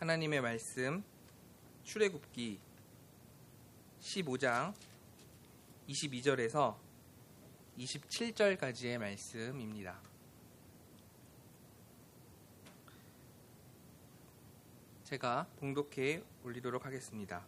하나님의 말씀 출애굽기 15장 22절에서 27절까지의 말씀입니다. 제가 봉독해 올리도록 하겠습니다.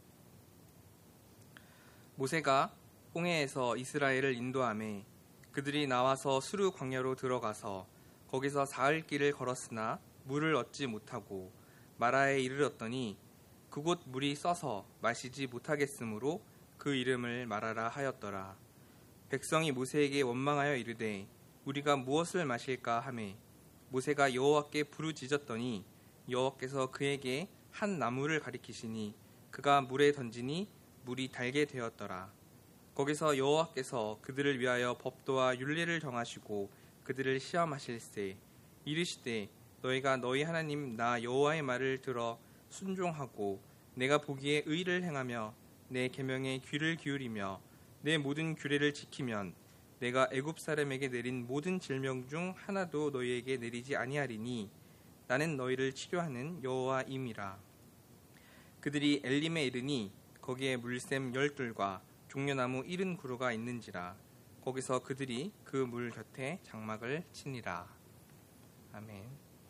모세가 홍해에서 이스라엘을 인도하매 그들이 나와서 수르 광야로 들어가서 거기서 사흘 길을 걸었으나 물을 얻지 못하고 마라에 이르렀더니 그곳 물이 써서 마시지 못하겠으므로 그 이름을 마라라 하였더라. 백성이 모세에게 원망하여 이르되 우리가 무엇을 마실까 하매 모세가 여호와께 부르짖었더니 여호와께서 그에게 한 나무를 가리키시니 그가 물에 던지니 물이 달게 되었더라. 거기서 여호와께서 그들을 위하여 법도와 율례를 정하시고 그들을 시험하실세 이르시되 너희가 너희 하나님 나 여호와의 말을 들어 순종하고 내가 보기에 의를 행하며 내 계명에 귀를 기울이며 내 모든 규례를 지키면 내가 애굽 사람에게 내린 모든 질병 중 하나도 너희에게 내리지 아니하리니 나는 너희를 치료하는 여호와임이라. 그들이 엘림에 이르니 거기에 물샘 12과 종려나무 70그루가 있는지라. 거기서 그들이 그 물 곁에 장막을 치니라. 아멘.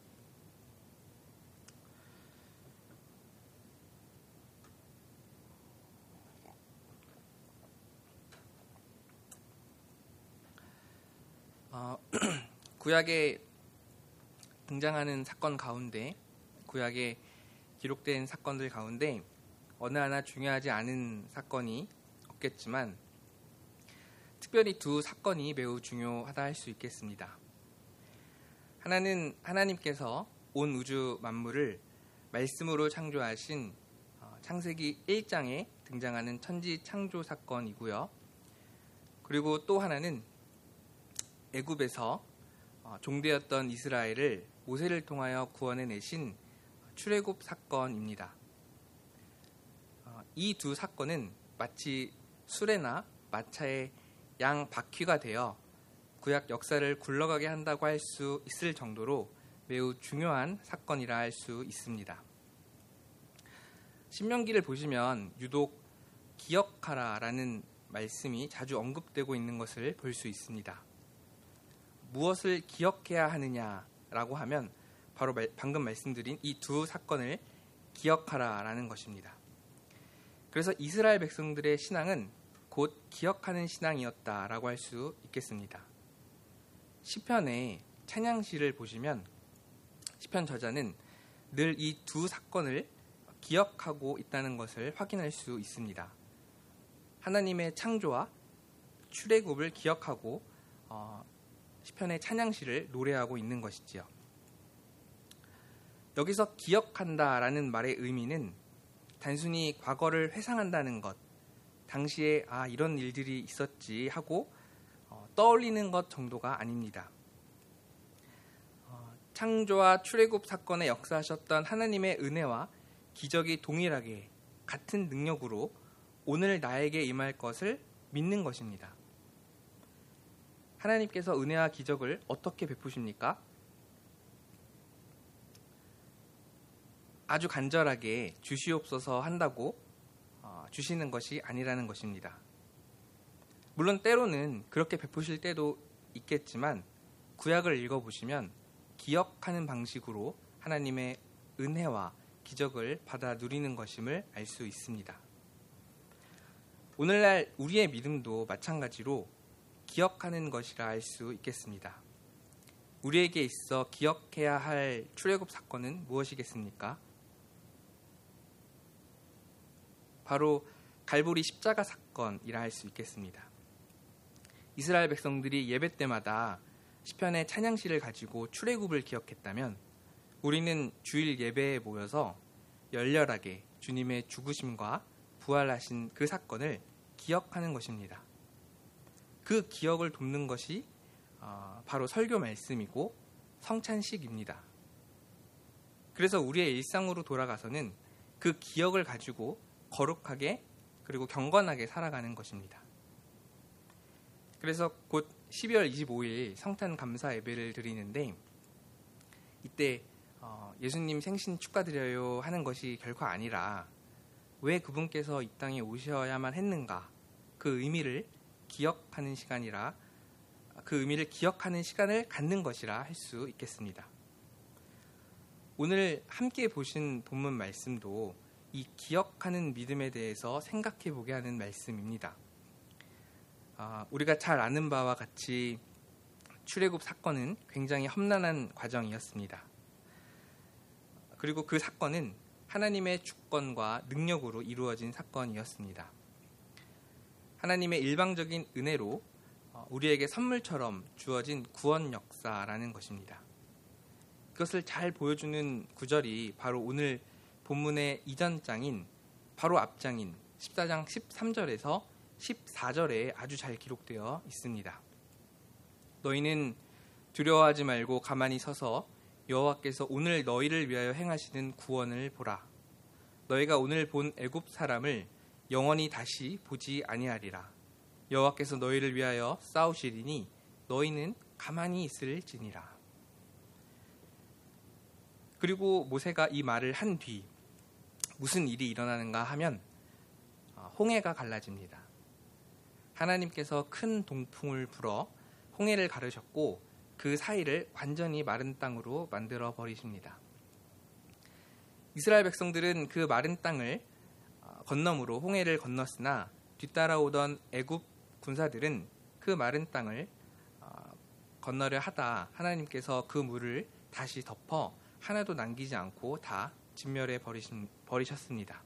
구약에 등장하는 사건 가운데, 구약에 기록된 사건들 가운데 어느 하나 중요하지 않은 사건이 없겠지만 특별히 두 사건이 매우 중요하다 할 수 있겠습니다. 하나는 하나님께서 온 우주 만물을 말씀으로 창조하신 창세기 1장에 등장하는 천지 창조 사건이고요. 그리고 또 하나는 애굽에서 종되었던 이스라엘을 모세를 통하여 구원해내신 출애굽 사건입니다. 이 두 사건은 마치 수레나 마차의 양 바퀴가 되어 구약 역사를 굴러가게 한다고 할 수 있을 정도로 매우 중요한 사건이라 할 수 있습니다. 신명기를 보시면 유독 기억하라라는 말씀이 자주 언급되고 있는 것을 볼 수 있습니다. 무엇을 기억해야 하느냐라고 하면 바로 방금 말씀드린 이 두 사건을 기억하라라는 것입니다. 그래서 이스라엘 백성들의 신앙은 곧 기억하는 신앙이었다라고 할 수 있겠습니다. 시편의 찬양시를 보시면 시편 저자는 늘 이 두 사건을 기억하고 있다는 것을 확인할 수 있습니다. 하나님의 창조와 출애굽을 기억하고 시편의 찬양시를 노래하고 있는 것이지요. 여기서 기억한다라는 말의 의미는 단순히 과거를 회상한다는 것, 당시에 이런 일들이 있었지 하고 떠올리는 것 정도가 아닙니다. 창조와 출애굽 사건에 역사하셨던 하나님의 은혜와 기적이 동일하게 같은 능력으로 오늘 나에게 임할 것을 믿는 것입니다. 하나님께서 은혜와 기적을 어떻게 베푸십니까? 아주 간절하게 주시옵소서 한다고 주시는 것이 아니라는 것입니다. 물론 때로는 그렇게 베푸실 때도 있겠지만 구약을 읽어보시면 기억하는 방식으로 하나님의 은혜와 기적을 받아 누리는 것임을 알 수 있습니다. 오늘날 우리의 믿음도 마찬가지로 기억하는 것이라 할 수 있겠습니다. 우리에게 있어 기억해야 할 출애굽 사건은 무엇이겠습니까? 바로 갈보리 십자가 사건이라 할 수 있겠습니다. 이스라엘 백성들이 예배 때마다 시편의 찬양시를 가지고 출애굽을 기억했다면 우리는 주일 예배에 모여서 열렬하게 주님의 죽으심과 부활하신 그 사건을 기억하는 것입니다. 그 기억을 돕는 것이 바로 설교 말씀이고 성찬식입니다. 그래서 우리의 일상으로 돌아가서는 그 기억을 가지고 거룩하게 그리고 경건하게 살아가는 것입니다. 그래서 곧 12월 25일 성탄 감사 예배를 드리는데 이때 예수님 생신 축하드려요 하는 것이 결코 아니라 왜 그분께서 이 땅에 오셔야만 했는가, 그 의미를 기억하는 시간이라, 그 의미를 기억하는 시간을 갖는 것이라 할 수 있겠습니다. 오늘 함께 보신 본문 말씀도 이 기억하는 믿음에 대해서 생각해 보게 하는 말씀입니다. 우리가 잘 아는 바와 같이 출애굽 사건은 굉장히 험난한 과정이었습니다. 그리고 그 사건은 하나님의 주권과 능력으로 이루어진 사건이었습니다. 하나님의 일방적인 은혜로 우리에게 선물처럼 주어진 구원 역사라는 것입니다. 그것을 잘 보여주는 구절이 바로 오늘 본문의 이전장인 바로 앞장인 14장 13절에서 14절에 아주 잘 기록되어 있습니다. 너희는 두려워하지 말고 가만히 서서 여호와께서 오늘 너희를 위하여 행하시는 구원을 보라. 너희가 오늘 본 애굽 사람을 영원히 다시 보지 아니하리라. 여호와께서 너희를 위하여 싸우시리니 너희는 가만히 있을지니라. 그리고 모세가 이 말을 한 뒤 무슨 일이 일어나는가 하면 홍해가 갈라집니다. 하나님께서 큰 동풍을 불어 홍해를 가르셨고 그 사이를 완전히 마른 땅으로 만들어 버리십니다. 이스라엘 백성들은 그 마른 땅을 건너므로 홍해를 건넜으나 뒤따라오던 애굽 군사들은 그 마른 땅을 건너려 하다 하나님께서 그 물을 다시 덮어 하나도 남기지 않고 다 진멸해 버리셨습니다.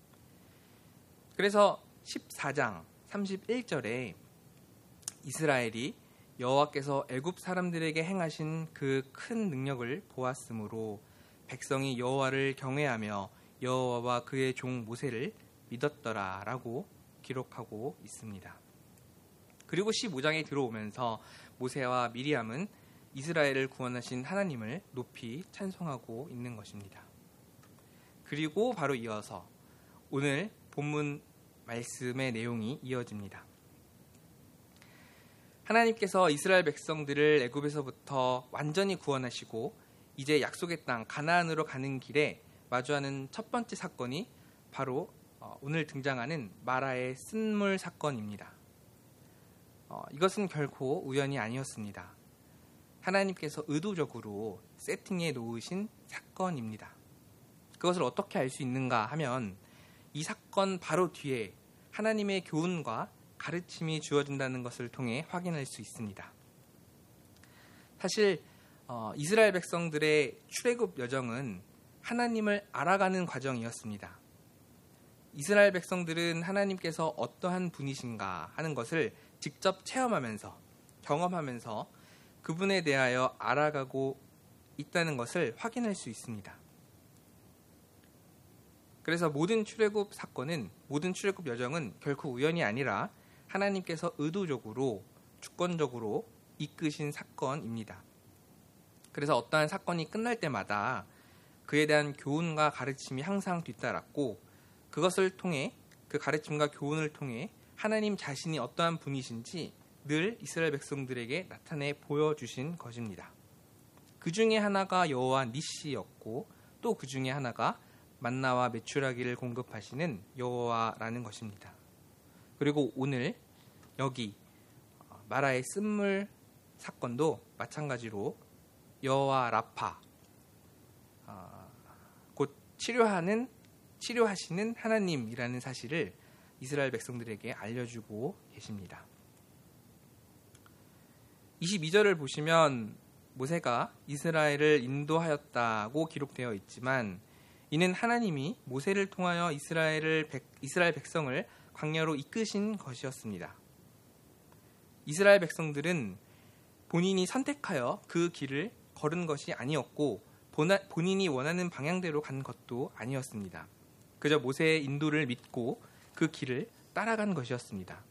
그래서 14장 31절에 이스라엘이 여호와께서 애굽 사람들에게 행하신 그 큰 능력을 보았으므로 백성이 여호와를 경외하며 여호와와 그의 종 모세를 믿었더라라고 기록하고 있습니다. 그리고 15장에 들어오면서 모세와 미리암은 이스라엘을 구원하신 하나님을 높이 찬송하고 있는 것입니다. 그리고 바로 이어서 오늘 본문 말씀의 내용이 이어집니다. 하나님께서 이스라엘 백성들을 애굽에서부터 완전히 구원하시고 이제 약속의 땅 가나안으로 가는 길에 마주하는 첫 번째 사건이 바로 오늘 등장하는 마라의 쓴물 사건입니다. 이것은 결코 우연이 아니었습니다. 하나님께서 의도적으로 세팅해 놓으신 사건입니다. 그것을 어떻게 알 수 있는가 하면 이 사건 바로 뒤에 하나님의 교훈과 가르침이 주어진다는 것을 통해 확인할 수 있습니다. 사실 이스라엘 백성들의 출애굽 여정은 하나님을 알아가는 과정이었습니다. 이스라엘 백성들은 하나님께서 어떠한 분이신가 하는 것을 직접 체험하면서 경험하면서 그분에 대하여 알아가고 있다는 것을 확인할 수 있습니다. 그래서 모든 출애굽 사건은, 모든 출애굽 여정은 결코 우연이 아니라 하나님께서 의도적으로 주권적으로 이끄신 사건입니다. 그래서 어떠한 사건이 끝날 때마다 그에 대한 교훈과 가르침이 항상 뒤따랐고 그것을 통해, 그 가르침과 교훈을 통해 하나님 자신이 어떠한 분이신지 늘 이스라엘 백성들에게 나타내 보여주신 것입니다. 그 중에 하나가 여호와 니시였고 또 그 중에 하나가 만나와 메추라기를 공급하시는 여호와라는 것입니다. 그리고 오늘 여기 마라의 쓴물 사건도 마찬가지로 여호와 라파, 곧 치료하시는 하나님이라는 사실을 이스라엘 백성들에게 알려주고 계십니다. 22절을 보시면 모세가 이스라엘을 인도하였다고 기록되어 있지만 이는 하나님이 모세를 통하여 이스라엘 백성을 광야로 이끄신 것이었습니다. 이스라엘 백성들은 본인이 선택하여 그 길을 걸은 것이 아니었고 본인이 원하는 방향대로 간 것도 아니었습니다. 그저 모세의 인도를 믿고 그 길을 따라간 것이었습니다.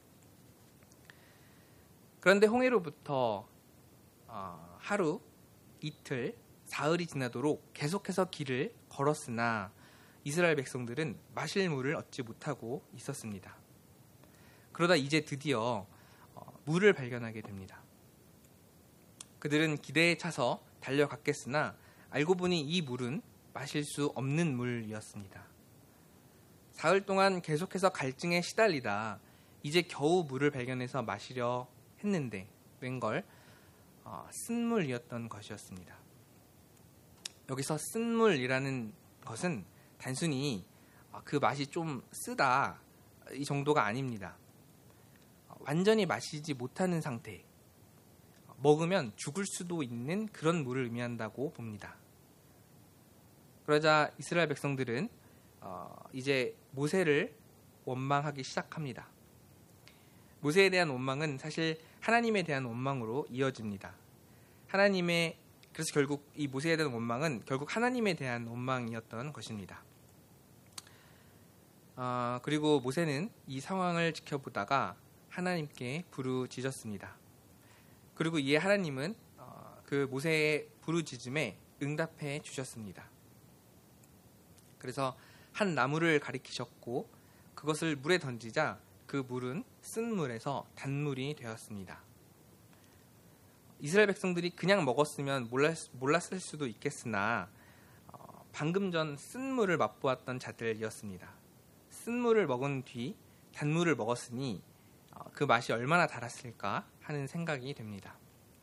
그런데 홍해로부터 하루, 이틀, 사흘이 지나도록 계속해서 길을 걸었으나 이스라엘 백성들은 마실 물을 얻지 못하고 있었습니다. 그러다 이제 드디어 물을 발견하게 됩니다. 그들은 기대에 차서 달려갔겠으나 알고 보니 이 물은 마실 수 없는 물이었습니다. 사흘 동안 계속해서 갈증에 시달리다 이제 겨우 물을 발견해서 마시려 했는데 웬걸 쓴물이었던 것이었습니다. 여기서 쓴물이라는 것은 단순히 그 맛이 좀 쓰다 이 정도가 아닙니다. 완전히 마시지 못하는 상태, 먹으면 죽을 수도 있는 그런 물을 의미한다고 봅니다. 그러자 이스라엘 백성들은 이제 모세를 원망하기 시작합니다. 모세에 대한 원망은 사실 하나님에 대한 원망으로 이어집니다. 그래서 결국 이 모세에 대한 원망은 결국 하나님에 대한 원망이었던 것입니다. 그리고 모세는 이 상황을 지켜보다가 하나님께 부르짖었습니다. 그리고 이에 하나님은 그 모세의 부르짖음에 응답해 주셨습니다. 그래서 한 나무를 가리키셨고 그것을 물에 던지자 그 물은 쓴 물에서 단물이 되었습니다. 이스라엘 백성들이 그냥 먹었으면 몰랐을 수도 있겠으나 방금 전 쓴물을 맛보았던 자들이었습니다. 쓴물을 먹은 뒤 단물을 먹었으니 그 맛이 얼마나 달았을까 하는 생각이 됩니다.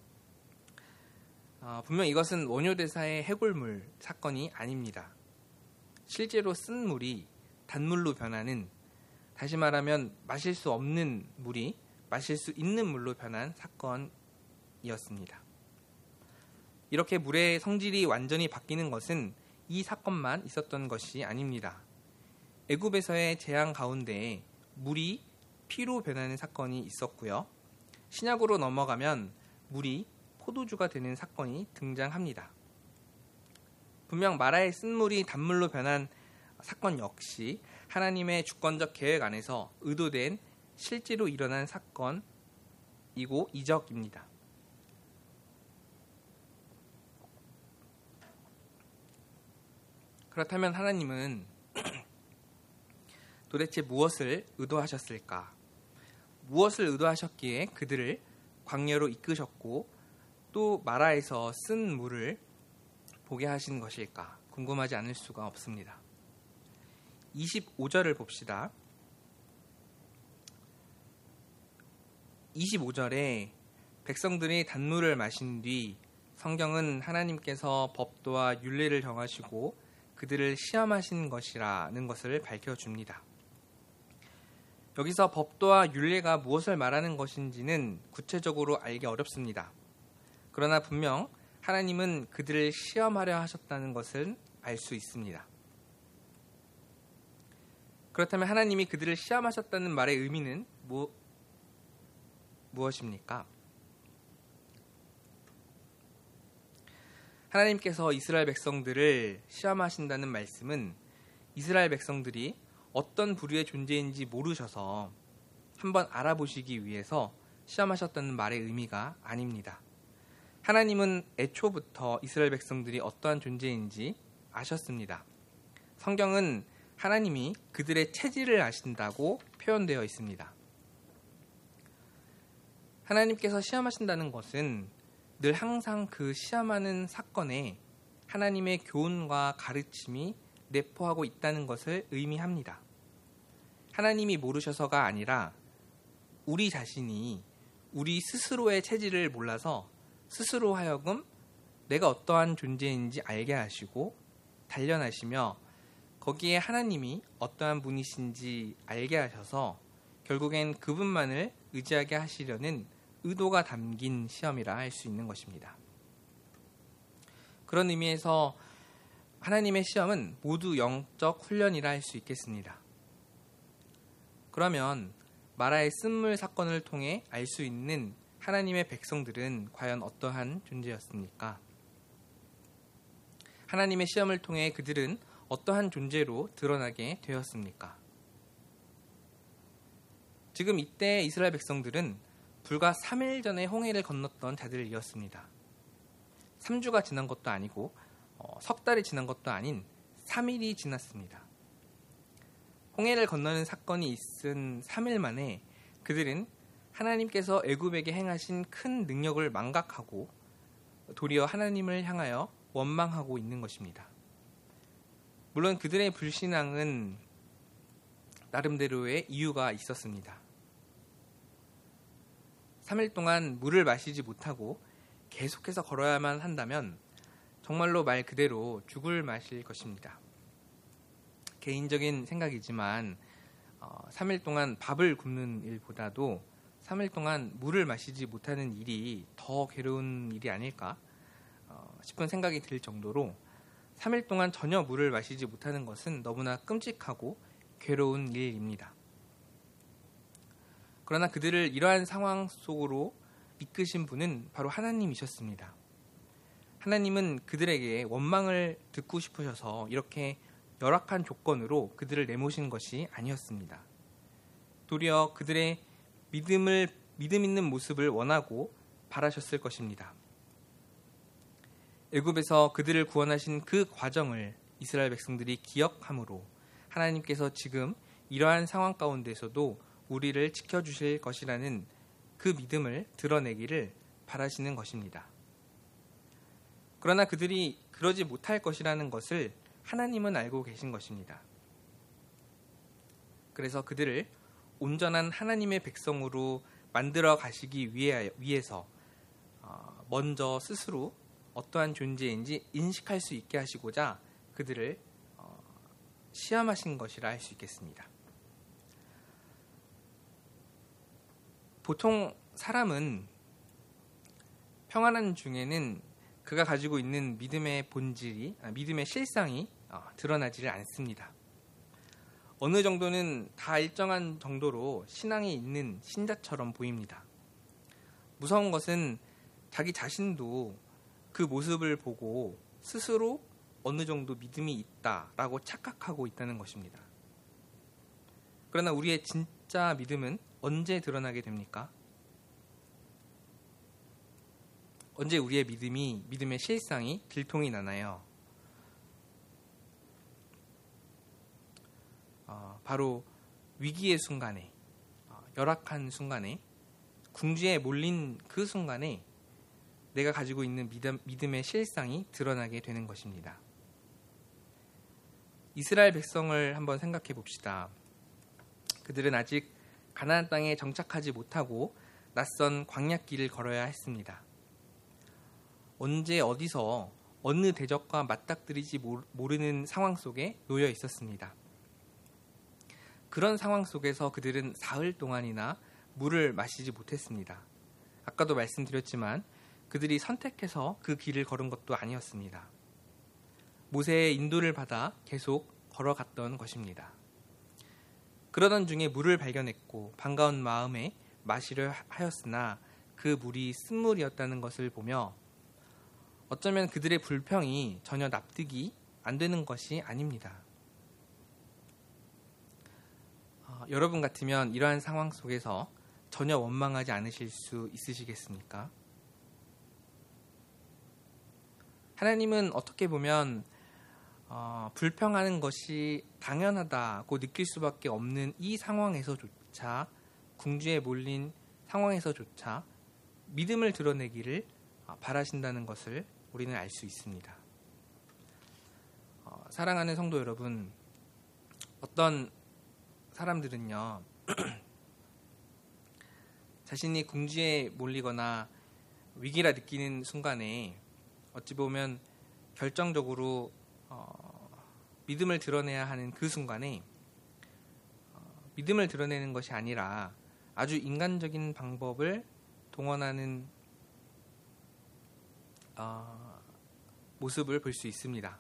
분명 이것은 원효대사의 해골물 사건이 아닙니다. 실제로 쓴 물이 단물로 변하는, 다시 말하면 마실 수 없는 물이 마실 수 있는 물로 변한 사건이었습니다. 이렇게 물의 성질이 완전히 바뀌는 것은 이 사건만 있었던 것이 아닙니다. 애굽에서의 재앙 가운데 물이 피로 변하는 사건이 있었고요. 신약으로 넘어가면 물이 포도주가 되는 사건이 등장합니다. 분명 마라의 쓴물이 단물로 변한 사건 역시 하나님의 주권적 계획 안에서 의도된 실제로 일어난 사건이고 이적입니다. 그렇다면 하나님은 도대체 무엇을 의도하셨을까? 무엇을 의도하셨기에 그들을 광야로 이끄셨고 또 마라에서 쓴 물을 보게 하신 것일까? 궁금하지 않을 수가 없습니다. 25절을 봅시다. 25절에 백성들이 단물을 마신 뒤 성경은 하나님께서 법도와 율례를 정하시고 그들을 시험하신 것이라는 것을 밝혀줍니다. 여기서 법도와 율례가 무엇을 말하는 것인지는 구체적으로 알기 어렵습니다. 그러나 분명 하나님은 그들을 시험하려 하셨다는 것을 알 수 있습니다. 그렇다면 하나님이 그들을 시험하셨다는 말의 의미는 무엇입니까? 하나님께서 이스라엘 백성들을 시험하신다는 말씀은 이스라엘 백성들이 어떤 부류의 존재인지 모르셔서 한번 알아보시기 위해서 시험하셨다는 말의 의미가 아닙니다. 하나님은 애초부터 이스라엘 백성들이 어떠한 존재인지 아셨습니다. 성경은 하나님이 그들의 체질을 아신다고 표현되어 있습니다. 하나님께서 시험하신다는 것은 늘 항상 그 시험하는 사건에 하나님의 교훈과 가르침이 내포하고 있다는 것을 의미합니다. 하나님이 모르셔서가 아니라 우리 자신이 우리 스스로의 체질을 몰라서 스스로 하여금 내가 어떠한 존재인지 알게 하시고 단련하시며 거기에 하나님이 어떠한 분이신지 알게 하셔서 결국엔 그분만을 의지하게 하시려는 의도가 담긴 시험이라 할 수 있는 것입니다. 그런 의미에서 하나님의 시험은 모두 영적 훈련이라 할 수 있겠습니다. 그러면 마라의 쓴물 사건을 통해 알 수 있는 하나님의 백성들은 과연 어떠한 존재였습니까? 하나님의 시험을 통해 그들은 어떠한 존재로 드러나게 되었습니까? 지금 이때 이스라엘 백성들은 불과 3일 전에 홍해를 건넜던 자들이었습니다. 3주가 지난 것도 아니고 석 달이 지난 것도 아닌 3일이 지났습니다. 홍해를 건너는 사건이 있은 3일 만에 그들은 하나님께서 애굽에게 행하신 큰 능력을 망각하고 도리어 하나님을 향하여 원망하고 있는 것입니다. 물론 그들의 불신앙은 나름대로의 이유가 있었습니다. 3일 동안 물을 마시지 못하고 계속해서 걸어야만 한다면 정말로 말 그대로 죽을 맛일 것입니다. 개인적인 생각이지만 3일 동안 밥을 굶는 일보다도 3일 동안 물을 마시지 못하는 일이 더 괴로운 일이 아닐까 싶은 생각이 들 정도로 3일 동안 전혀 물을 마시지 못하는 것은 너무나 끔찍하고 괴로운 일입니다. 그러나 그들을 이러한 상황 속으로 이끄신 분은 바로 하나님이셨습니다. 하나님은 그들에게 원망을 듣고 싶으셔서 이렇게 열악한 조건으로 그들을 내모신 것이 아니었습니다. 도리어 그들의 믿음 있는 모습을 원하고 바라셨을 것입니다. 애굽에서 그들을 구원하신 그 과정을 이스라엘 백성들이 기억함으로 하나님께서 지금 이러한 상황 가운데서도 우리를 지켜주실 것이라는 그 믿음을 드러내기를 바라시는 것입니다. 그러나 그들이 그러지 못할 것이라는 것을 하나님은 알고 계신 것입니다. 그래서 그들을 온전한 하나님의 백성으로 만들어 가시기 위해서 먼저 스스로 어떠한 존재인지 인식할 수 있게 하시고자 그들을 시험하신 것이라 할 수 있겠습니다. 보통 사람은 평안한 중에는 그가 가지고 있는 믿음의 믿음의 실상이 드러나지를 않습니다. 어느 정도는 다 일정한 정도로 신앙이 있는 신자처럼 보입니다. 무서운 것은 자기 자신도 그 모습을 보고 스스로 어느 정도 믿음이 있다라고 착각하고 있다는 것입니다. 그러나 우리의 진짜 믿음은 언제 드러나게 됩니까? 언제 우리의 믿음의 실상이 들통이 나나요? 바로 위기의 순간에, 열악한 순간에, 궁지에 몰린 그 순간에 내가 가지고 있는 믿음의 실상이 드러나게 되는 것입니다. 이스라엘 백성을 한번 생각해 봅시다. 그들은 아직 가나안 땅에 정착하지 못하고 낯선 광야길을 걸어야 했습니다. 언제 어디서 어느 대적과 맞닥뜨리지 모르는 상황 속에 놓여 있었습니다. 그런 상황 속에서 그들은 사흘 동안이나 물을 마시지 못했습니다. 아까도 말씀드렸지만 그들이 선택해서 그 길을 걸은 것도 아니었습니다. 모세의 인도를 받아 계속 걸어갔던 것입니다. 그러던 중에 물을 발견했고 반가운 마음에 마시려 하였으나 그 물이 쓴물이었다는 것을 보며 어쩌면 그들의 불평이 전혀 납득이 안 되는 것이 아닙니다. 여러분 같으면 이러한 상황 속에서 전혀 원망하지 않으실 수 있으시겠습니까? 하나님은 어떻게 보면 불평하는 것이 당연하다고 느낄 수밖에 없는 이 상황에서조차, 궁지에 몰린 상황에서조차 믿음을 드러내기를 바라신다는 것을 우리는 알 수 있습니다. 사랑하는 성도 여러분, 어떤 사람들은요 자신이 궁지에 몰리거나 위기라 느끼는 순간에 어찌 보면 결정적으로 믿음을 드러내야 하는 그 순간에 믿음을 드러내는 것이 아니라 아주 인간적인 방법을 동원하는 모습을 볼 수 있습니다.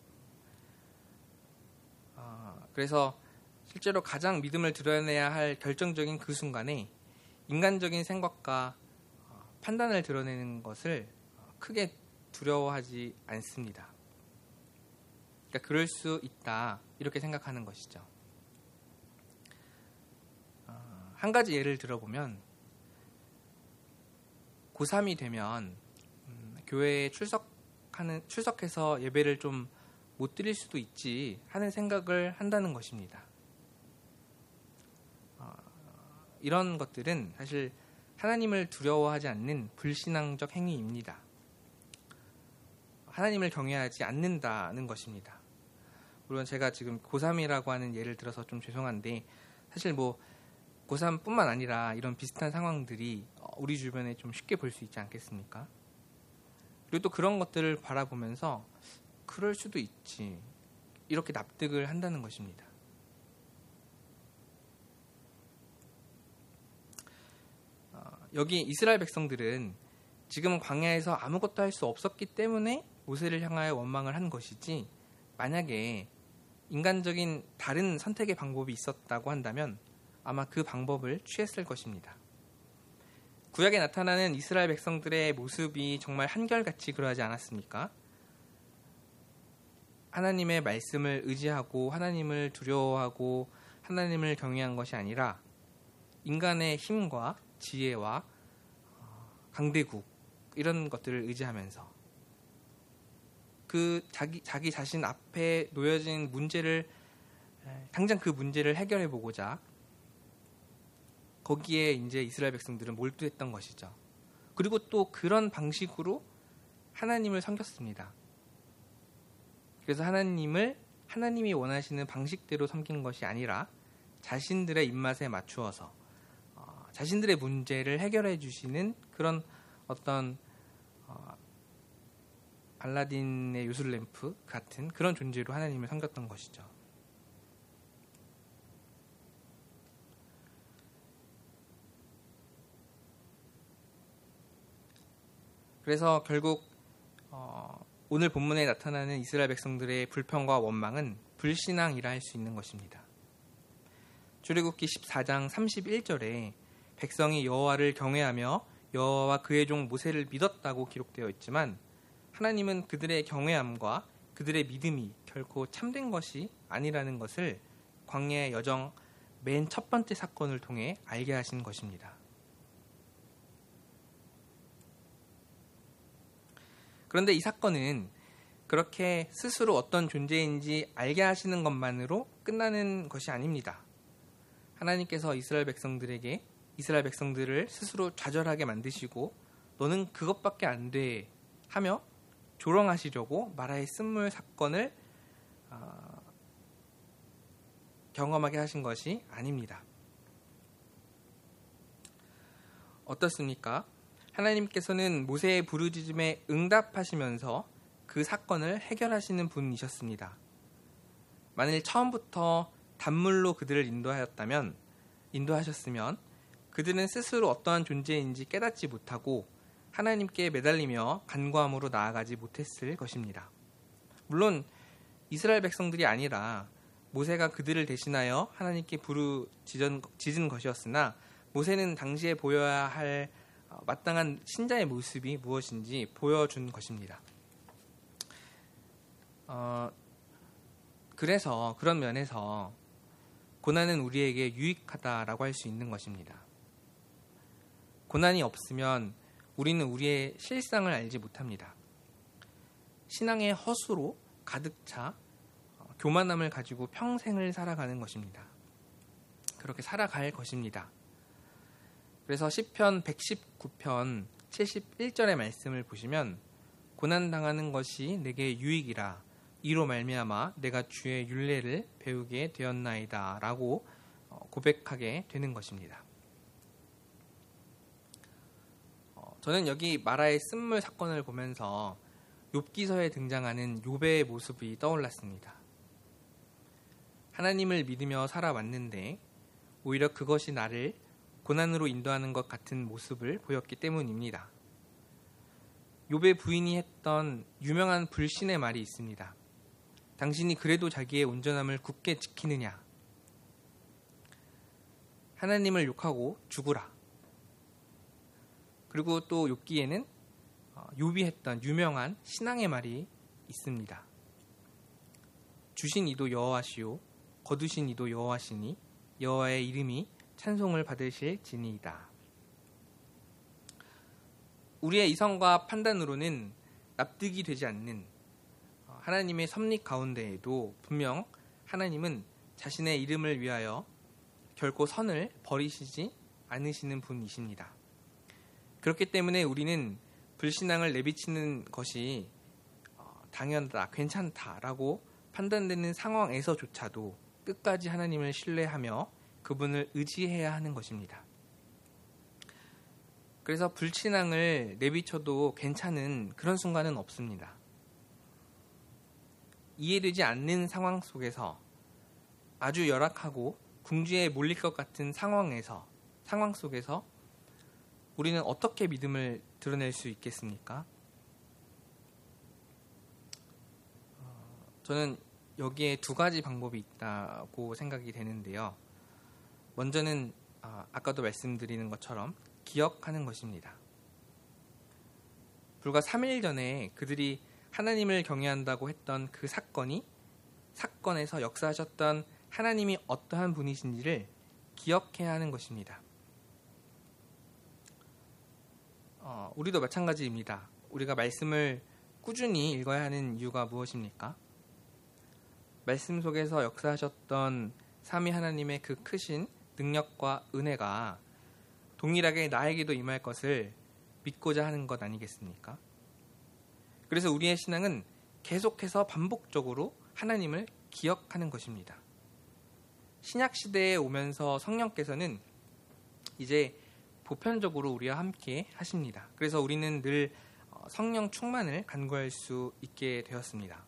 그래서 실제로 가장 믿음을 드러내야 할 결정적인 그 순간에 인간적인 생각과 판단을 드러내는 것을 크게 두려워하지 않습니다. 그러니까 그럴 수 있다 이렇게 생각하는 것이죠. 한 가지 예를 들어보면 고3이 되면 교회에 출석해서 예배를 좀 못 드릴 수도 있지 하는 생각을 한다는 것입니다. 이런 것들은 사실 하나님을 두려워하지 않는 불신앙적 행위입니다. 하나님을 경외하지 않는다는 것입니다. 물론 제가 지금 고3이라고 하는 예를 들어서 좀 죄송한데 사실 뭐 고3뿐만 아니라 이런 비슷한 상황들이 우리 주변에 좀 쉽게 볼 수 있지 않겠습니까? 그리고 또 그런 것들을 바라보면서 그럴 수도 있지 이렇게 납득을 한다는 것입니다. 여기 이스라엘 백성들은 지금 광야에서 아무것도 할 수 없었기 때문에 모세를 향하여 원망을 한 것이지, 만약에 인간적인 다른 선택의 방법이 있었다고 한다면 아마 그 방법을 취했을 것입니다. 구약에 나타나는 이스라엘 백성들의 모습이 정말 한결같이 그러하지 않았습니까? 하나님의 말씀을 의지하고 하나님을 두려워하고 하나님을 경외한 것이 아니라 인간의 힘과 지혜와 강대국 이런 것들을 의지하면서 그 자기 자신 앞에 놓여진 문제를 당장 그 문제를 해결해 보고자 거기에 이제 이스라엘 백성들은 몰두했던 것이죠. 그리고 또 그런 방식으로 하나님을 섬겼습니다. 그래서 하나님이 원하시는 방식대로 섬긴 것이 아니라 자신들의 입맛에 맞추어서 자신들의 문제를 해결해 주시는 그런 어떤 알라딘의 요술램프 같은 그런 존재로 하나님을 섬겼던 것이죠. 그래서 결국 오늘 본문에 나타나는 이스라엘 백성들의 불평과 원망은 불신앙이라 할 수 있는 것입니다. 출애굽기 14장 31절에 백성이 여호와를 경외하며 여호와와 그의 종 모세를 믿었다고 기록되어 있지만, 하나님은 그들의 경외함과 그들의 믿음이 결코 참된 것이 아니라는 것을 광야의 여정 맨 첫 번째 사건을 통해 알게 하신 것입니다. 그런데 이 사건은 그렇게 스스로 어떤 존재인지 알게 하시는 것만으로 끝나는 것이 아닙니다. 하나님께서 이스라엘 백성들을 스스로 좌절하게 만드시고 너는 그것밖에 안 돼 하며 조롱하시려고 마라의 쓴물 사건을 경험하게 하신 것이 아닙니다. 어떻습니까? 하나님께서는 모세의 부르짖음에 응답하시면서 그 사건을 해결하시는 분이셨습니다. 만일 처음부터 단물로 그들을 인도하셨으면 그들은 스스로 어떠한 존재인지 깨닫지 못하고 하나님께 매달리며 간구함으로 나아가지 못했을 것입니다. 물론 이스라엘 백성들이 아니라 모세가 그들을 대신하여 하나님께 부르짖은 것이었으나 모세는 당시에 보여야 할 마땅한 신자의 모습이 무엇인지 보여준 것입니다. 그래서 그런 면에서 고난은 우리에게 유익하다라고 할 수 있는 것입니다. 고난이 없으면 우리는 우리의 실상을 알지 못합니다. 신앙의 허수로 가득 차 교만함을 가지고 평생을 살아가는 것입니다. 그렇게 살아갈 것입니다. 그래서 시편 119편 71절의 말씀을 보시면 고난당하는 것이 내게 유익이라 이로 말미암아 내가 주의 율례를 배우게 되었나이다 라고 고백하게 되는 것입니다. 저는 여기 마라의 쓴물 사건을 보면서 욥기서에 등장하는 욥의 모습이 떠올랐습니다. 하나님을 믿으며 살아왔는데 오히려 그것이 나를 고난으로 인도하는 것 같은 모습을 보였기 때문입니다. 욥의 부인이 했던 유명한 불신의 말이 있습니다. 당신이 그래도 자기의 온전함을 굳게 지키느냐? 하나님을 욕하고 죽으라. 그리고 또 욥기에는 욥이 했던 유명한 신앙의 말이 있습니다. 주신 이도 여호와시요 거두신 이도 여호와시니 여호와의 이름이 찬송을 받으실지니이다. 우리의 이성과 판단으로는 납득이 되지 않는 하나님의 섭리 가운데에도 분명 하나님은 자신의 이름을 위하여 결코 선을 버리시지 않으시는 분이십니다. 그렇기 때문에 우리는 불신앙을 내비치는 것이 당연하다, 괜찮다라고 판단되는 상황에서조차도 끝까지 하나님을 신뢰하며 그분을 의지해야 하는 것입니다. 그래서 불신앙을 내비쳐도 괜찮은 그런 순간은 없습니다. 이해되지 않는 상황 속에서, 아주 열악하고 궁지에 몰릴 것 같은 상황 속에서 우리는 어떻게 믿음을 드러낼 수 있겠습니까? 저는 여기에 두 가지 방법이 있다고 생각이 되는데요. 먼저는 아까도 말씀드리는 것처럼 기억하는 것입니다. 불과 3일 전에 그들이 하나님을 경외한다고 했던 그 사건에서 역사하셨던 하나님이 어떠한 분이신지를 기억해야 하는 것입니다. 우리도 마찬가지입니다. 우리가 말씀을 꾸준히 읽어야 하는 이유가 무엇입니까? 말씀 속에서 역사하셨던 삼위 하나님의 그 크신 능력과 은혜가 동일하게 나에게도 임할 것을 믿고자 하는 것 아니겠습니까? 그래서 우리의 신앙은 계속해서 반복적으로 하나님을 기억하는 것입니다. 신약 시대에 오면서 성령께서는 이제 보편적으로 우리와 함께 하십니다. 그래서 우리는 늘 성령 충만을 간구할 수 있게 되었습니다.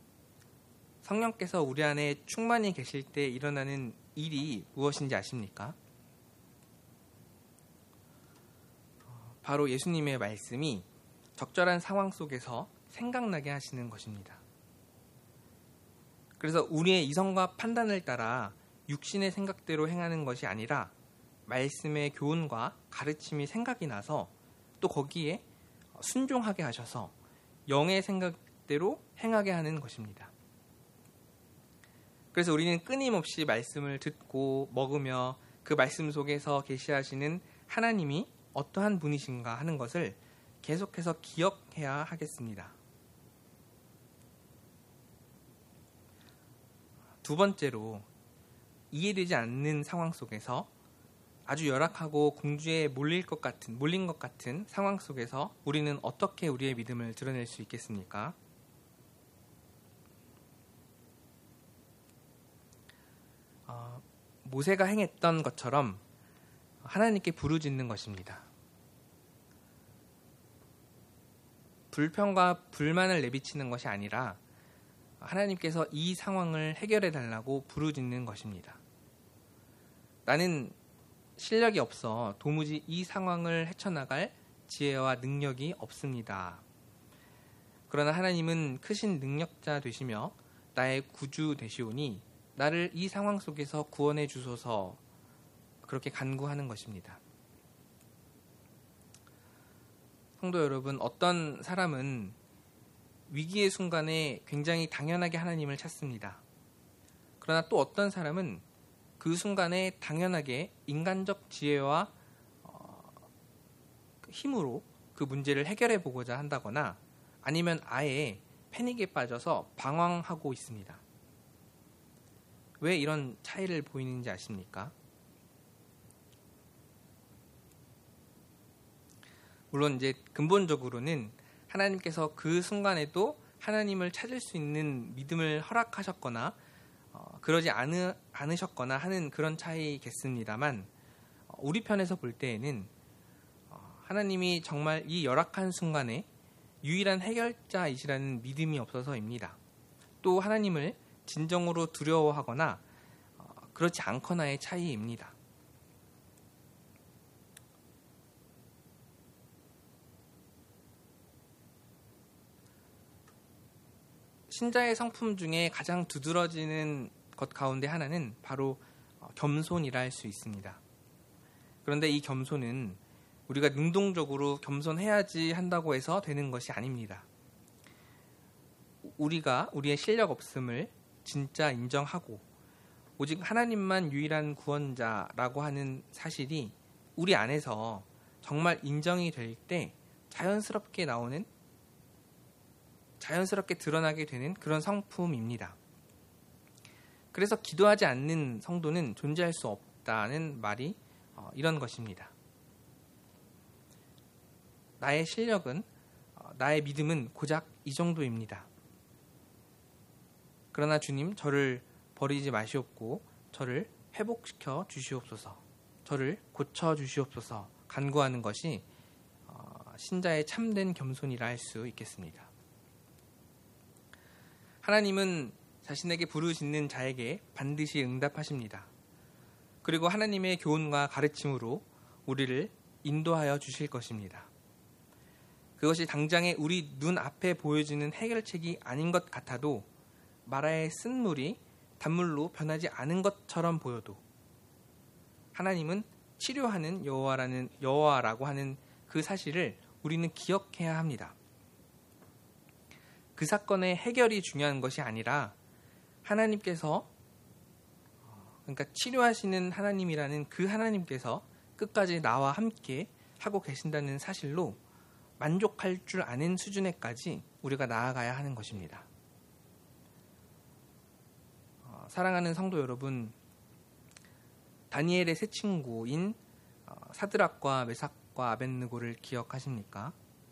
성령께서 우리 안에 충만히 계실 때 일어나는 일이 무엇인지 아십니까? 바로 예수님의 말씀이 적절한 상황 속에서 생각나게 하시는 것입니다. 그래서 우리의 이성과 판단을 따라 육신의 생각대로 행하는 것이 아니라 말씀의 교훈과 가르침이 생각이 나서 또 거기에 순종하게 하셔서 영의 생각대로 행하게 하는 것입니다. 그래서 우리는 끊임없이 말씀을 듣고 먹으며 그 말씀 속에서 계시하시는 하나님이 어떠한 분이신가 하는 것을 계속해서 기억해야 하겠습니다. 두 번째로, 이해되지 않는 상황 속에서 아주 열악하고 궁지에 몰린 것 같은 상황 속에서 우리는 어떻게 우리의 믿음을 드러낼 수 있겠습니까? 모세가 행했던 것처럼 하나님께 부르짖는 것입니다. 불평과 불만을 내비치는 것이 아니라 하나님께서 이 상황을 해결해 달라고 부르짖는 것입니다. 나는 실력이 없어 도무지 이 상황을 헤쳐나갈 지혜와 능력이 없습니다. 그러나 하나님은 크신 능력자 되시며 나의 구주 되시오니 나를 이 상황 속에서 구원해 주소서, 그렇게 간구하는 것입니다. 성도 여러분, 어떤 사람은 위기의 순간에 굉장히 당연하게 하나님을 찾습니다. 그러나 또 어떤 사람은 그 순간에 당연하게 인간적 지혜와 힘으로 그 문제를 해결해 보고자 한다거나 아니면 아예 패닉에 빠져서 방황하고 있습니다. 왜 이런 차이를 보이는지 아십니까? 물론 이제 근본적으로는 하나님께서 그 순간에도 하나님을 찾을 수 있는 믿음을 허락하셨거나 그러지 않으셨거나 하는 그런 차이겠습니다만, 우리 편에서 볼 때에는 하나님이 정말 이 열악한 순간에 유일한 해결자이시라는 믿음이 없어서입니다. 또 하나님을 진정으로 두려워하거나 그렇지 않거나의 차이입니다. 신자의 성품 중에 가장 두드러지는 것 가운데 하나는 바로 겸손이라 할 수 있습니다. 그런데 이 겸손은 우리가 능동적으로 겸손해야지 한다고 해서 되는 것이 아닙니다. 우리가 우리의 실력 없음을 진짜 인정하고 오직 하나님만 유일한 구원자라고 하는 사실이 우리 안에서 정말 인정이 될 때 자연스럽게 드러나게 되는 그런 성품입니다. 그래서 기도하지 않는 성도는 존재할 수 없다는 말이 이런 것입니다. 나의 실력은, 나의 믿음은 고작 이 정도입니다. 그러나 주님, 저를 버리지 마시옵고 저를 회복시켜 주시옵소서, 저를 고쳐 주시옵소서 간구하는 것이 신자의 참된 겸손이라 할 수 있겠습니다. 하나님은 자신에게 부르짖는 자에게 반드시 응답하십니다. 그리고 하나님의 교훈과 가르침으로 우리를 인도하여 주실 것입니다. 그것이 당장에 우리 눈앞에 보여지는 해결책이 아닌 것 같아도, 마라의 쓴물이 단물로 변하지 않은 것처럼 보여도 하나님은 치료하는 여호와라고 하는 그 사실을 우리는 기억해야 합니다. 그 사건의 해결이 중요한 것이 아니라 하나님께서, 그러니까 치료하시는 하나님이라는 그 하나님께서 끝까지 나와 함께 하고 계신다는 사실로 만족할 줄 아는 수준에까지 우리가 나아가야 하는 것입니다. 사랑하는 성도 여러분, 다니엘의 세 친구인 사드락과 메삭과 아벳느고를 기억하십니까?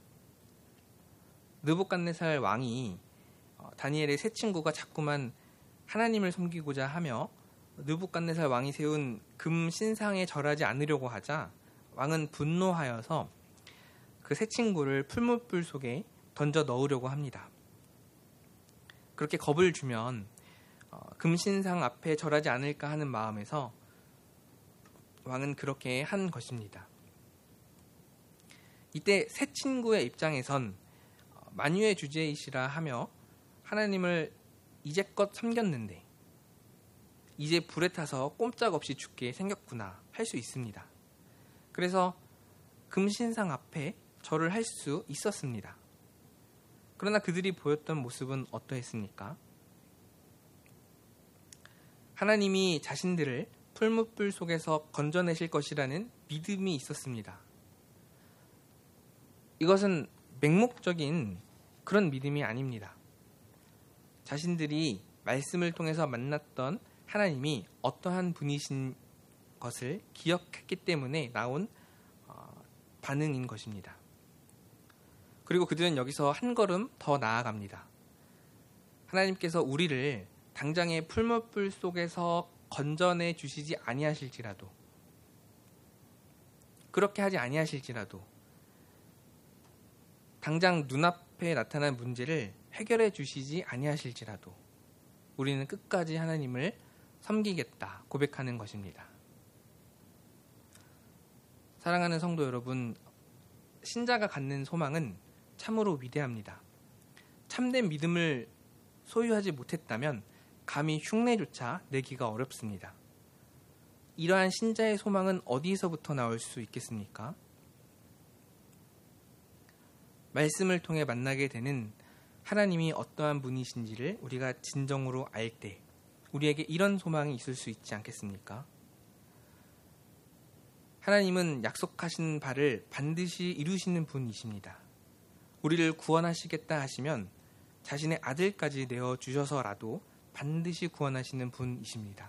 느부갓네살 왕이 다니엘의 세 친구가 자꾸만 하나님을 섬기고자 하며 느부갓네살 왕이 세운 금 신상에 절하지 않으려고 하자 왕은 분노하여서 그 세 친구를 풀무불 속에 던져 넣으려고 합니다. 그렇게 겁을 주면 금신상 앞에 절하지 않을까 하는 마음에서 왕은 그렇게 한 것입니다. 이때 세 친구의 입장에선 만유의 주제이시라 하며 하나님을 이제껏 섬겼는데 이제 불에 타서 꼼짝없이 죽게 생겼구나 할 수 있습니다. 그래서 금신상 앞에 절을 할 수 있었습니다. 그러나 그들이 보였던 모습은 어떠했습니까? 하나님이 자신들을 풀무불 속에서 건져내실 것이라는 믿음이 있었습니다. 이것은 맹목적인 그런 믿음이 아닙니다. 자신들이 말씀을 통해서 만났던 하나님이 어떠한 분이신 것을 기억했기 때문에 나온 반응인 것입니다. 그리고 그들은 여기서 한 걸음 더 나아갑니다. 하나님께서 우리를 당장의 풀무불 속에서 건져내 주시지 아니하실지라도, 그렇게 하지 아니하실지라도 당장 눈앞에 나타난 문제를 해결해 주시지 아니하실지라도 우리는 끝까지 하나님을 섬기겠다 고백하는 것입니다. 사랑하는 성도 여러분, 신자가 갖는 소망은 참으로 위대합니다. 참된 믿음을 소유하지 못했다면 감히 흉내조차 내기가 어렵습니다. 이러한 신자의 소망은 어디서부터 나올 수 있겠습니까? 말씀을 통해 만나게 되는 하나님이 어떠한 분이신지를 우리가 진정으로 알 때 우리에게 이런 소망이 있을 수 있지 않겠습니까? 하나님은 약속하신 바를 반드시 이루시는 분이십니다. 우리를 구원하시겠다 하시면 자신의 아들까지 내어주셔서라도 반드시 구원하시는 분이십니다.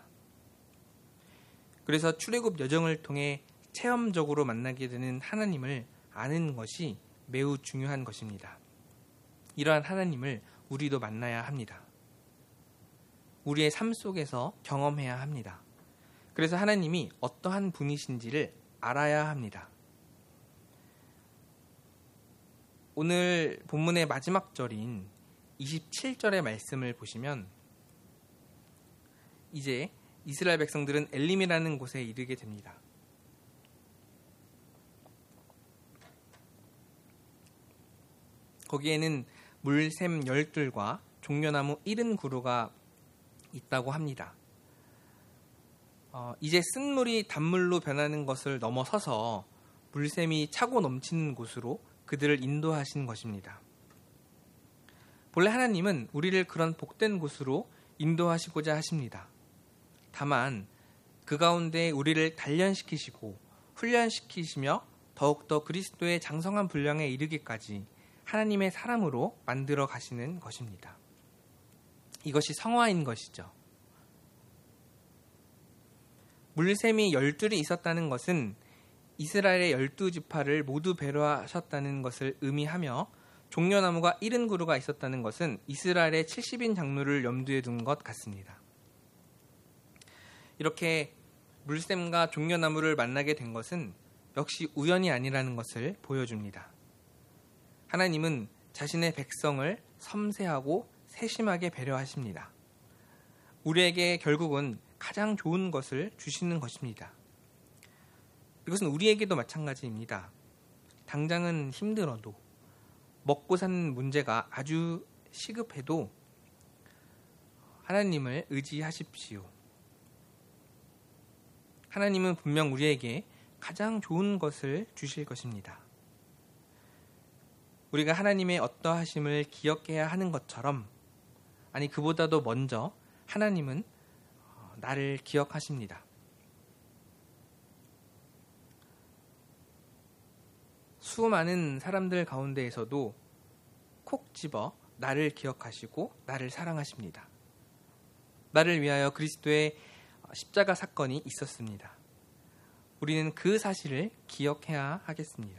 그래서 출애굽 여정을 통해 체험적으로 만나게 되는 하나님을 아는 것이 매우 중요한 것입니다. 이러한 하나님을 우리도 만나야 합니다. 우리의 삶 속에서 경험해야 합니다. 그래서 하나님이 어떠한 분이신지를 알아야 합니다. 오늘 본문의 마지막 절인 27절의 말씀을 보시면 이제 이스라엘 백성들은 엘림이라는 곳에 이르게 됩니다. 거기에는 물샘 10들과 종려나무 70그루가 있다고 합니다. 이제 쓴물이 단물로 변하는 것을 넘어서서 물샘이 차고 넘치는 곳으로 그들을 인도하신 것입니다. 본래 하나님은 우리를 그런 복된 곳으로 인도하시고자 하십니다. 다만 그 가운데 우리를 단련시키시고 훈련시키시며 더욱더 그리스도의 장성한 분량에 이르기까지 하나님의 사람으로 만들어 가시는 것입니다. 이것이 성화인 것이죠. 물샘이 10줄이 있었다는 것은 이스라엘의 12지파를 모두 배려하셨다는 것을 의미하며 종려나무가 70그루가 있었다는 것은 이스라엘의 70인 장로를 염두에 둔 것 같습니다. 이렇게 물샘과 종려나무를 만나게 된 것은 역시 우연이 아니라는 것을 보여줍니다. 하나님은 자신의 백성을 섬세하고 세심하게 배려하십니다. 우리에게 결국은 가장 좋은 것을 주시는 것입니다. 이것은 우리에게도 마찬가지입니다. 당장은 힘들어도, 먹고 사는 문제가 아주 시급해도 하나님을 의지하십시오. 하나님은 분명 우리에게 가장 좋은 것을 주실 것입니다. 우리가 하나님의 어떠하심을 기억해야 하는 것처럼, 아니 그보다도 먼저 하나님은 나를 기억하십니다. 수많은 사람들 가운데에서도 콕 집어 나를 기억하시고 나를 사랑하십니다. 나를 위하여 그리스도의 십자가 사건이 있었습니다. 우리는 그 사실을 기억해야 하겠습니다.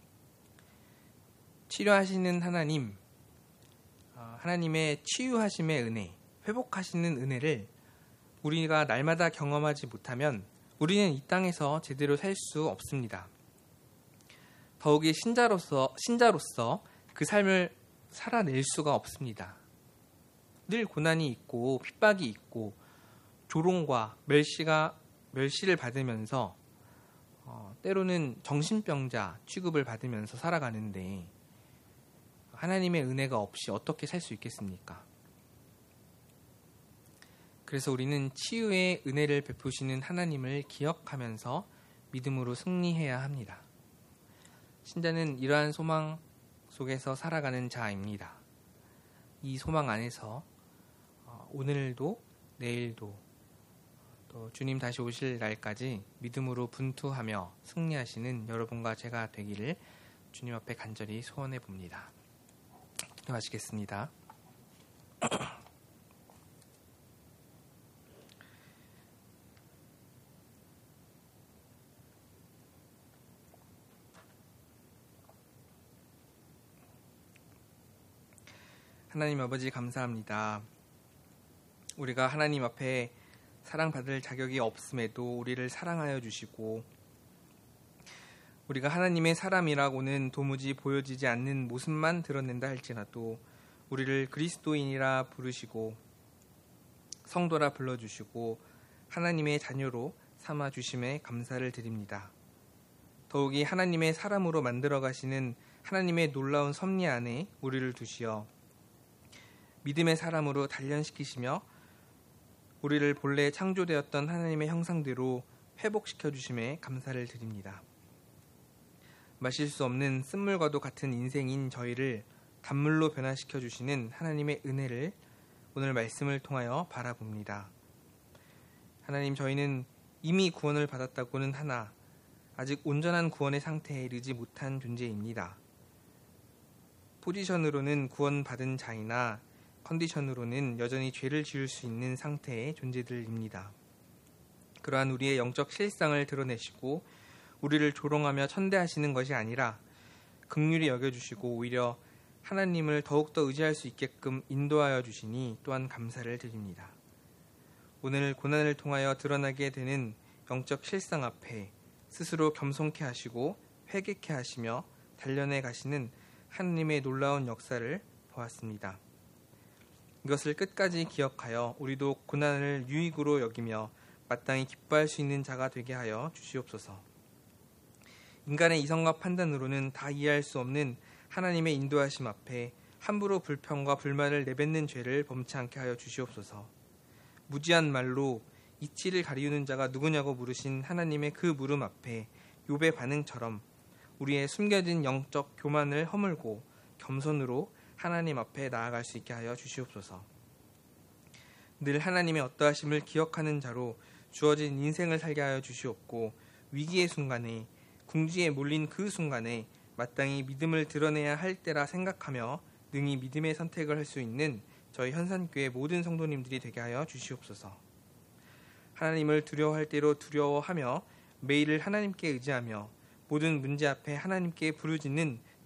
치료하시는 하나님, 하나님의 치유하심의 은혜, 회복하시는 은혜를 우리가 날마다 경험하지 못하면 우리는 이 땅에서 제대로 살 수 없습니다. 더욱이 신자로서 그 삶을 살아낼 수가 없습니다. 늘 고난이 있고 핍박이 있고 조롱과 멸시를 받으면서 때로는 정신병자 취급을 받으면서 살아가는데 하나님의 은혜가 없이 어떻게 살 수 있겠습니까? 그래서 우리는 치유의 은혜를 베푸시는 하나님을 기억하면서 믿음으로 승리해야 합니다. 신자는 이러한 소망 속에서 살아가는 자입니다. 이 소망 안에서 오늘도 내일도 또 주님 다시 오실 날까지 믿음으로 분투하며 승리하시는 여러분과 제가 되기를 주님 앞에 간절히 소원해 봅니다. 기도하시겠습니다. 하나님 아버지 감사합니다. 우리가 하나님 앞에 사랑받을 자격이 없음에도 우리를 사랑하여 주시고 우리가 하나님의 사람이라고는 도무지 보여지지 않는 모습만 드러낸다 할지라도 우리를 그리스도인이라 부르시고 성도라 불러주시고 하나님의 자녀로 삼아주심에 감사를 드립니다. 더욱이 하나님의 사람으로 만들어 가시는 하나님의 놀라운 섭리 안에 우리를 두시어 믿음의 사람으로 단련시키시며 우리를 본래 창조되었던 하나님의 형상대로 회복시켜 주심에 감사를 드립니다. 마실 수 없는 쓴물과도 같은 인생인 저희를 단물로 변화시켜 주시는 하나님의 은혜를 오늘 말씀을 통하여 바라봅니다. 하나님, 저희는 이미 구원을 받았다고는 하나 아직 온전한 구원의 상태에 이르지 못한 존재입니다. 포지션으로는 구원받은 자이나 컨디션으로는 여전히 죄를 지을 수 있는 상태의 존재들입니다. 그러한 우리의 영적 실상을 드러내시고 우리를 조롱하며 천대하시는 것이 아니라 긍휼히 여겨주시고 오히려 하나님을 더욱더 의지할 수 있게끔 인도하여 주시니 또한 감사를 드립니다. 오늘 고난을 통하여 드러나게 되는 영적 실상 앞에 스스로 겸손케 하시고 회개케 하시며 단련해 가시는 하나님의 놀라운 역사를 보았습니다. 이것을 끝까지 기억하여 우리도 고난을 유익으로 여기며 마땅히 기뻐할 수 있는 자가 되게 하여 주시옵소서. 인간의 이성과 판단으로는 다 이해할 수 없는 하나님의 인도하심 앞에 함부로 불평과 불만을 내뱉는 죄를 범치 않게 하여 주시옵소서. 무지한 말로 이치를 가리우는 자가 누구냐고 물으신 하나님의 그 물음 앞에 욥의 반응처럼 우리의 숨겨진 영적 교만을 허물고 겸손으로 하나님 앞에 나아갈 수 있게 하여 주시옵소서. 늘 하나님의 어떠하심을 기억하는 자로 주어진 인생을 살게 하여 주시옵고 위기의 순간에 궁지에 몰린 그 순간에 마땅히 믿음을 드러내야 할 때라 생각하며 능히 믿음의 선택을 할 수 있는 저희 현산교회 모든 성도님들이 되게 하여 주시옵소서. 하나님을 두려워할 때로 두려워하며 매일을 하나님께 의지하며 모든 문제 앞에 하나님께 부르짖는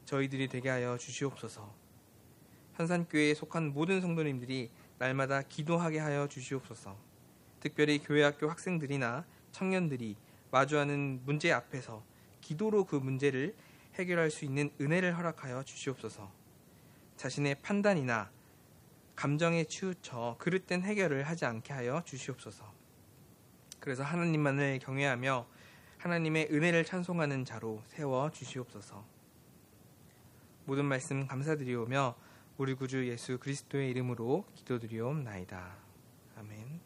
저희들이 되게 하여 주시옵소서. 현산교회에 속한 모든 성도님들이 날마다 기도하게 하여 주시옵소서. 특별히 교회학교 학생들이나 청년들이 마주하는 문제 앞에서 기도로 그 문제를 해결할 수 있는 은혜를 허락하여 주시옵소서. 자신의 판단이나 감정에 치우쳐 그릇된 해결을 하지 않게 하여 주시옵소서. 그래서 하나님만을 경외하며 하나님의 은혜를 찬송하는 자로 세워 주시옵소서. 모든 말씀 감사드리오며 우리 구주 예수 그리스도의 이름으로 기도드리옵나이다. 아멘.